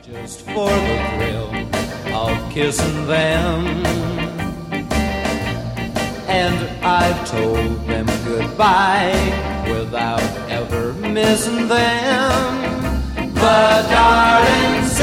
just for the thrill of kissing them. And I've told them goodbye without ever missing them. But darling,